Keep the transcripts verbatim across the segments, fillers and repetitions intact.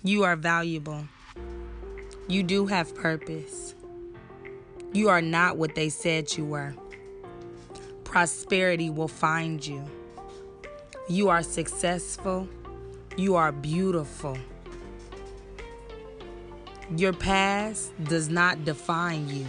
You are valuable. You do have purpose. You are not what they said you were. Prosperity will find you. You are successful. You are beautiful. Your past does not define you.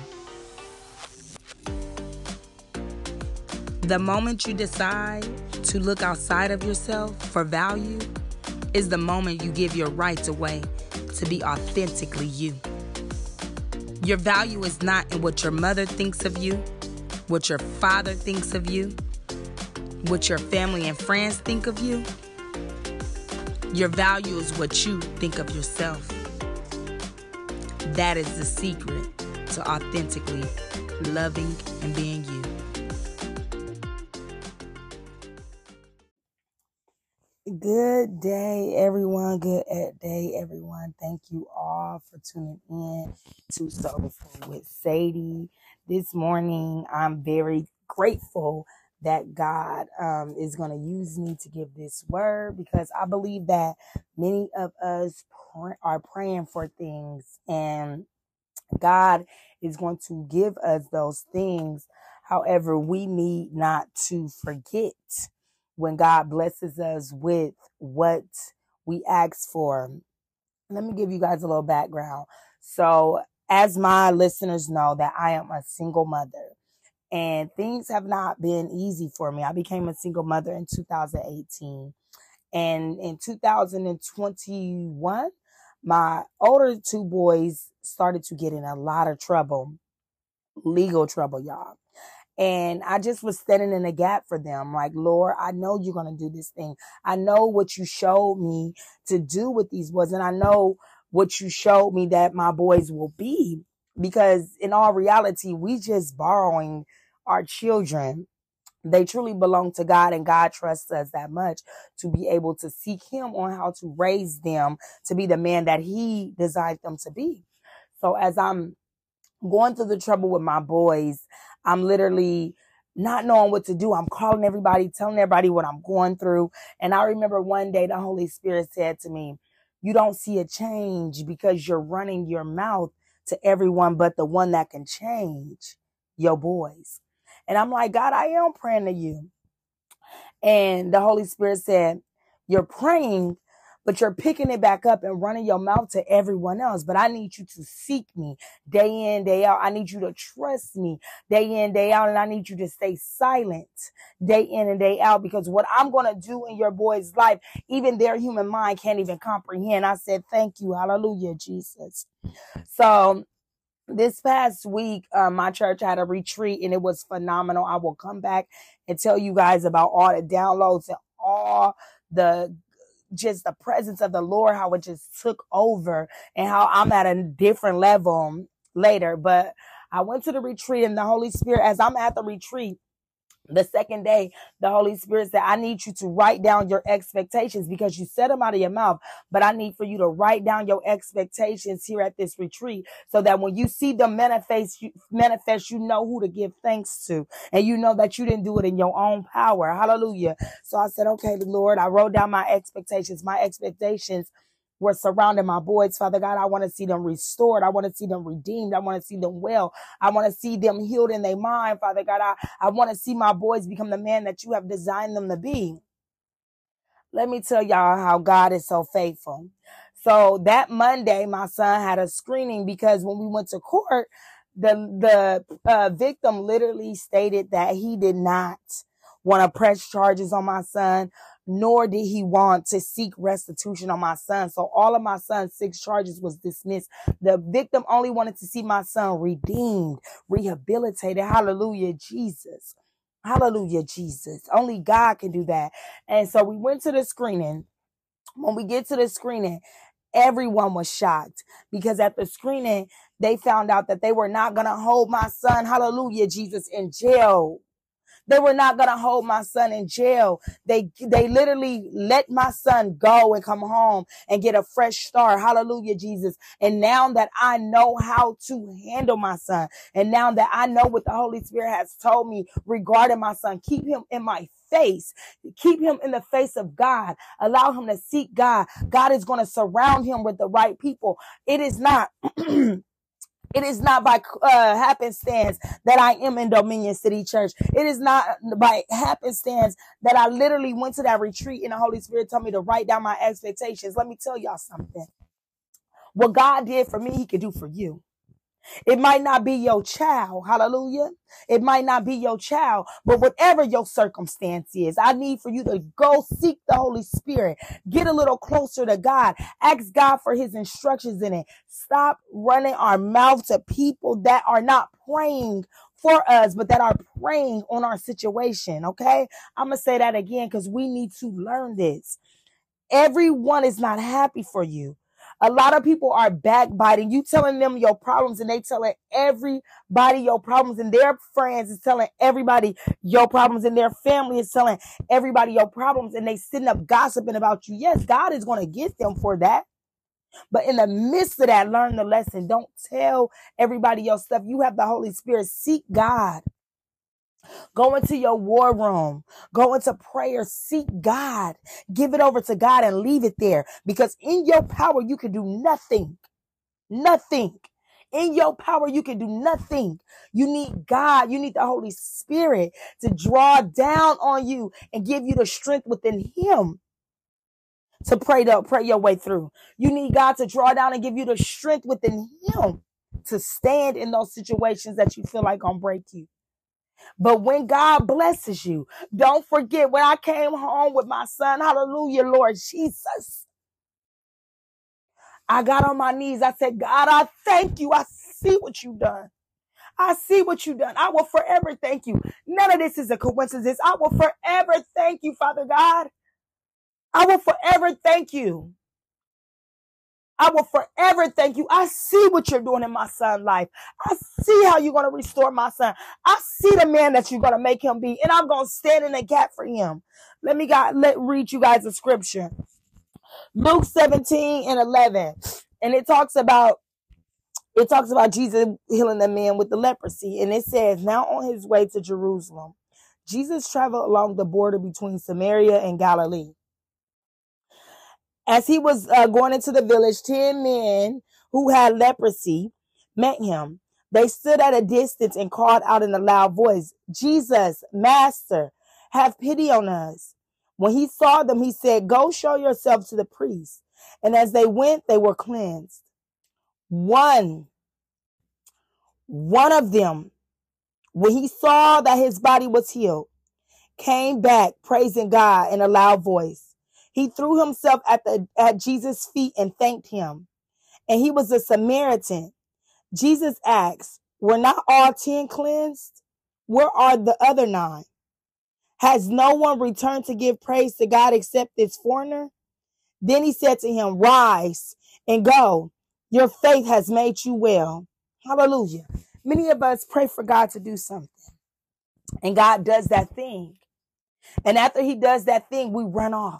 The moment you decide to look outside of yourself for value is the moment you give your rights away to be authentically you. Your value is not in what your mother thinks of you, what your father thinks of you, what your family and friends think of you. Your value is what you think of yourself. That is the secret to authentically loving and being you. Good day, everyone. Good day, everyone. Thank you all for tuning in to Soulful with Sadie. This morning, I'm very grateful that God um, is going to use me to give this word, because I believe that many of us pr- are praying for things, and God is going to give us those things. However, we need not to forget when God blesses us with what we ask for. Let me give you guys a little background. So, as my listeners know, that I am a single mother, and things have not been easy for me. I became a single mother in two thousand eighteen. And in two thousand twenty-one, my older two boys started to get in a lot of trouble, legal trouble, y'all. And I just was standing in the gap for them. Like, Lord, I know you're going to do this thing. I know what you showed me to do with these boys. And I know what you showed me that my boys will be. Because in all reality, we just borrowing our children. They truly belong to God, and God trusts us that much to be able to seek him on how to raise them to be the man that he designed them to be. So as I'm going through the trouble with my boys, I'm literally not knowing what to do. I'm calling everybody, telling everybody what I'm going through. And I remember one day the Holy Spirit said to me, you don't see a change because you're running your mouth to everyone but the one that can change, your boys. And I'm like, God, I am praying to you. And the Holy Spirit said, you're praying, but you're picking it back up and running your mouth to everyone else. But I need you to seek me day in, day out. I need you to trust me day in, day out. And I need you to stay silent day in and day out, because what I'm going to do in your boy's life, even their human mind can't even comprehend. I said, thank you. Hallelujah, Jesus. So this past week, uh, my church had a retreat, and it was phenomenal. I will come back and tell you guys about all the downloads and all the just the presence of the Lord, how it just took over, and how I'm at a different level later. But I went to the retreat, and the Holy Spirit, as I'm at the retreat, the second day, the Holy Spirit said, I need you to write down your expectations, because you said them out of your mouth, but I need for you to write down your expectations here at this retreat, so that when you see them manifest, you, manifest, you know who to give thanks to, and you know that you didn't do it in your own power. Hallelujah. So I said, okay, Lord, I wrote down my expectations. My expectations were surrounding my boys. Father God, I want to see them restored. I want to see them redeemed. I want to see them well. I want to see them healed in their mind. Father God, I, I want to see my boys become the man that you have designed them to be. Let me tell y'all how God is so faithful. So that Monday, my son had a screening, because when we went to court, the, the uh, victim literally stated that he did not want to press charges on my son, nor did he want to seek restitution on my son. So all of my son's six charges was dismissed. The victim only wanted to see my son redeemed, rehabilitated. Hallelujah, Jesus. Hallelujah, Jesus. Only God can do that. And so we went to the screening. When we get to the screening, everyone was shocked, because at the screening, they found out that they were not going to hold my son, hallelujah, Jesus, in jail. They were not going to hold my son in jail. They, they literally let my son go and come home and get a fresh start. Hallelujah, Jesus. And now that I know how to handle my son, and now that I know what the Holy Spirit has told me regarding my son, keep him in my face. Keep him in the face of God. Allow him to seek God. God is going to surround him with the right people. It is not... It is not by uh, happenstance that I am in Dominion City Church. It is not by happenstance that I literally went to that retreat and the Holy Spirit told me to write down my expectations. Let me tell y'all something. What God did for me, he could do for you. It might not be your child. Hallelujah. It might not be your child, but whatever your circumstance is, I need for you to go seek the Holy Spirit. Get a little closer to God. Ask God for his instructions in it. Stop running our mouth to people that are not praying for us, but that are praying on our situation. Okay. I'm going to say that again because we need to learn this. Everyone is not happy for you. A lot of people are backbiting. You telling them your problems and they telling everybody your problems, and their friends is telling everybody your problems, and their family is telling everybody your problems, and they sitting up gossiping about you. Yes, God is going to get them for that. But in the midst of that, learn the lesson. Don't tell everybody your stuff. You have the Holy Spirit. Seek God. Go into your war room. Go into prayer. Seek God. Give it over to God and leave it there. Because in your power, you can do nothing. Nothing. In your power, you can do nothing. You need God. You need the Holy Spirit to draw down on you and give you the strength within him to pray, to pray your way through. You need God to draw down and give you the strength within him to stand in those situations that you feel like gonna break you. But when God blesses you, don't forget when I came home with my son, hallelujah, Lord Jesus. I got on my knees. I said, God, I thank you. I see what you've done. I see what you've done. I will forever thank you. None of this is a coincidence. I will forever thank you, Father God. I will forever thank you. I will forever thank you. I see what you're doing in my son's life. I see how you're going to restore my son. I see the man that you're going to make him be, and I'm going to stand in the gap for him. Let me God, let read you guys a scripture. Luke seventeen and eleven. And it talks about, it talks about Jesus healing the man with the leprosy. And it says, now on his way to Jerusalem, Jesus traveled along the border between Samaria and Galilee. As he was uh, going into the village, ten men who had leprosy met him. They stood at a distance and called out in a loud voice, Jesus, Master, have pity on us. When he saw them, he said, go show yourself to the priest. And as they went, they were cleansed. One, one of them, when he saw that his body was healed, came back praising God in a loud voice. He threw himself at the at Jesus' feet and thanked him. And he was a Samaritan. Jesus asked, were not all ten cleansed? Where are the other nine? Has no one returned to give praise to God except this foreigner? Then he said to him, rise and go. Your faith has made you well. Hallelujah. Many of us pray for God to do something, and God does that thing. And after he does that thing, we run off.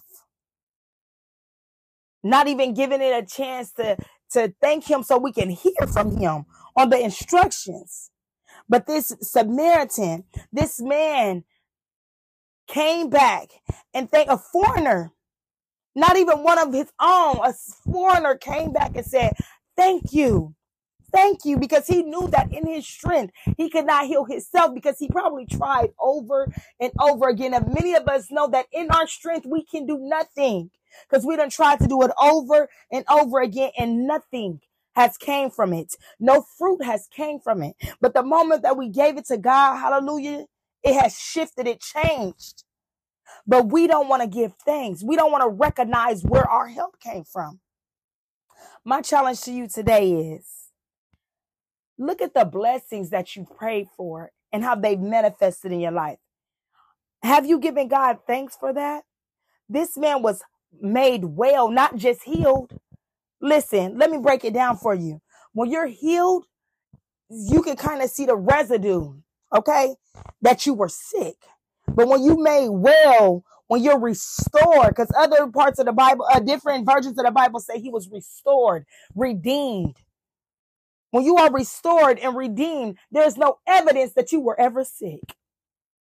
Not even giving it a chance to, to thank him so we can hear from him on the instructions. But this Samaritan, this man came back and thanked a foreigner, not even one of his own, a foreigner came back and said, thank you. Thank you, because he knew that in his strength, he could not heal himself, because he probably tried over and over again. And many of us know that in our strength, we can do nothing, because we done tried to do it over and over again, and nothing has came from it. No fruit has came from it. But the moment that we gave it to God, hallelujah, it has shifted, it changed. But we don't want to give thanks. We don't want to recognize where our help came from. My challenge to you today is, look at the blessings that you prayed for and how they've manifested in your life. Have you given God thanks for that? This man was made well, not just healed. Listen, let me break it down for you. When you're healed, you can kind of see the residue, okay, that you were sick. But when you made well, when you're restored, because other parts of the Bible, uh, different versions of the Bible say he was restored, redeemed. When you are restored and redeemed, there's no evidence that you were ever sick.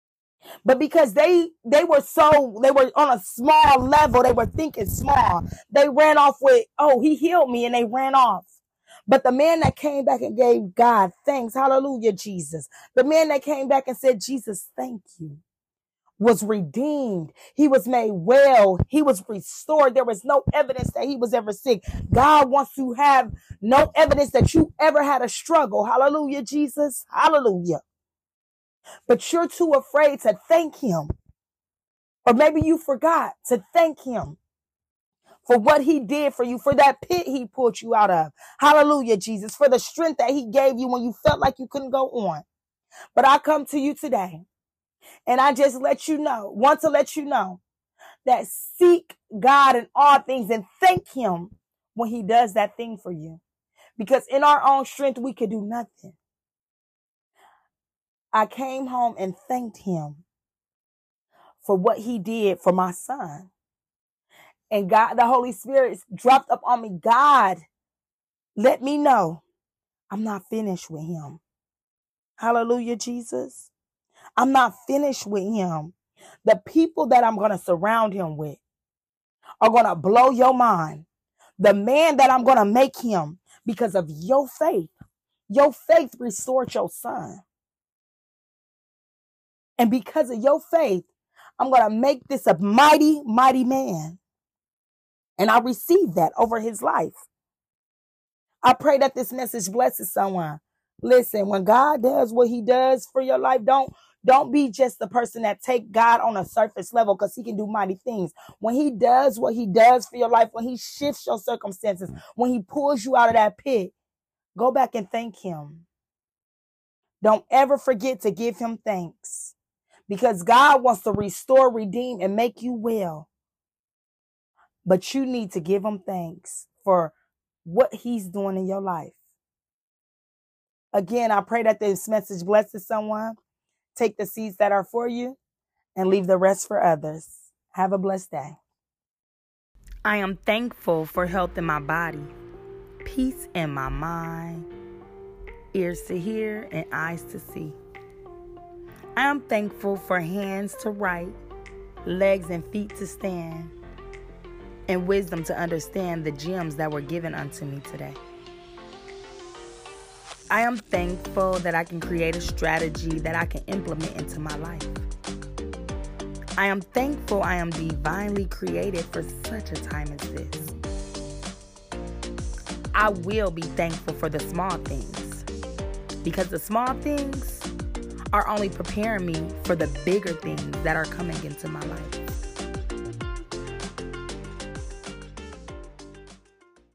But because they they were so, they were on a small level, they were thinking small. They ran off with, oh, he healed me, and they ran off. But the man that came back and gave God thanks, hallelujah, Jesus. The man that came back and said, Jesus, thank you, was redeemed. He was made well. He was restored. There was no evidence that he was ever sick. God wants to have no evidence that you ever had a struggle. Hallelujah, Jesus. Hallelujah. But you're too afraid to thank him. Or maybe you forgot to thank him for what he did for you, for that pit he pulled you out of. Hallelujah, Jesus. For the strength that he gave you when you felt like you couldn't go on. But I come to you today, and I just let you know, want to let you know that seek God in all things and thank him when he does that thing for you. Because in our own strength, we could do nothing. I came home and thanked him for what he did for my son. And God, the Holy Spirit dropped up on me. God, let me know I'm not finished with him. Hallelujah, Jesus. I'm not finished with him. The people that I'm going to surround him with are going to blow your mind. The man that I'm going to make him, because of your faith. Your faith restored your son. And because of your faith, I'm going to make this a mighty, mighty man. And I receive that over his life. I pray that this message blesses someone. Listen, when God does what he does for your life, don't, don't be just the person that take God on a surface level, because he can do mighty things. When he does what he does for your life, when he shifts your circumstances, when he pulls you out of that pit, go back and thank him. Don't ever forget to give him thanks, because God wants to restore, redeem, and make you well. But you need to give him thanks for what he's doing in your life. Again, I pray that this message blesses someone. Take the seeds that are for you and leave the rest for others. Have a blessed day. I am thankful for health in my body, peace in my mind, ears to hear and eyes to see. I am thankful for hands to write, legs and feet to stand, and wisdom to understand the gems that were given unto me today. I am thankful that I can create a strategy that I can implement into my life. I am thankful I am divinely created for such a time as this. I will be thankful for the small things, because the small things are only preparing me for the bigger things that are coming into my life.